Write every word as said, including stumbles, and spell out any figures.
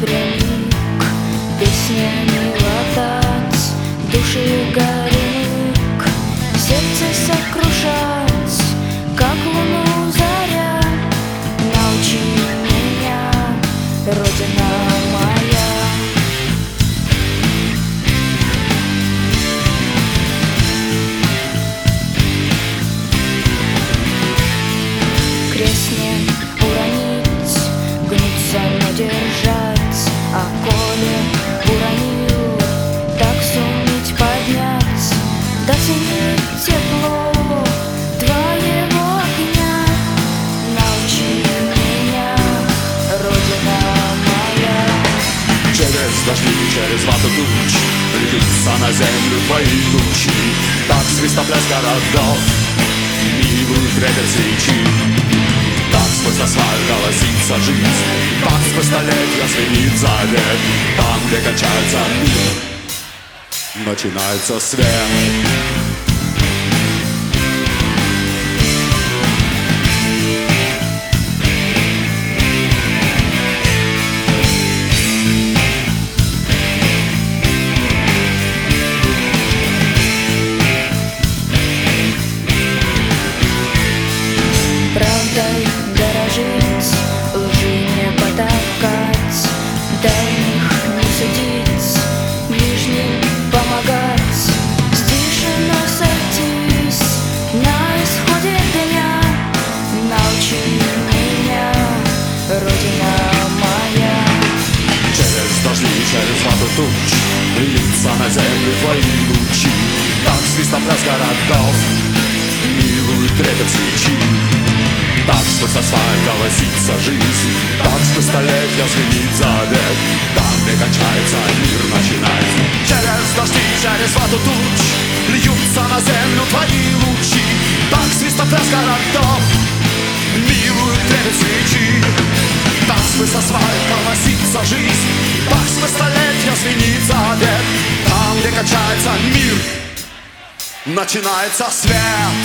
серебряник, песнями латать души горек, сердце сокрушать, как луну заря. Научи меня, Родина моя. Крест не уронить, гнуться, но держать, а коли уронил, так суметь поднять, доценить тепло твоего огня. Научи меня, Родина моя. Через дожди, через вату туч льются на землю твои лучи, так свистопляс городов милует трепет свечи. Так сквозь асфальт голосится жизнь, так сквозь столетия звенит завет. Там, где кончается мир, начинается свет. Правдой дорожить, лжи не потакать, дальних не судить, ближним помогать, стишено сойтись на исходе дня. Научи меня, Родина моя. Через дожди, через вату туч льются на землю твои лучи, так свистопляс городов милует трепет свечи. Так сквозь асфальт голосится жизнь, так сквозь столетия звенит завет. Там, где кончается мир, начинается. Через дожди, через вату туч льются на землю твои лучи, так свистопляс городов милует трепет свечи. Так сквозь асфальт голосится жизнь, так сквозь столетия звенит завет. Там, где кончается мир, начинается свет.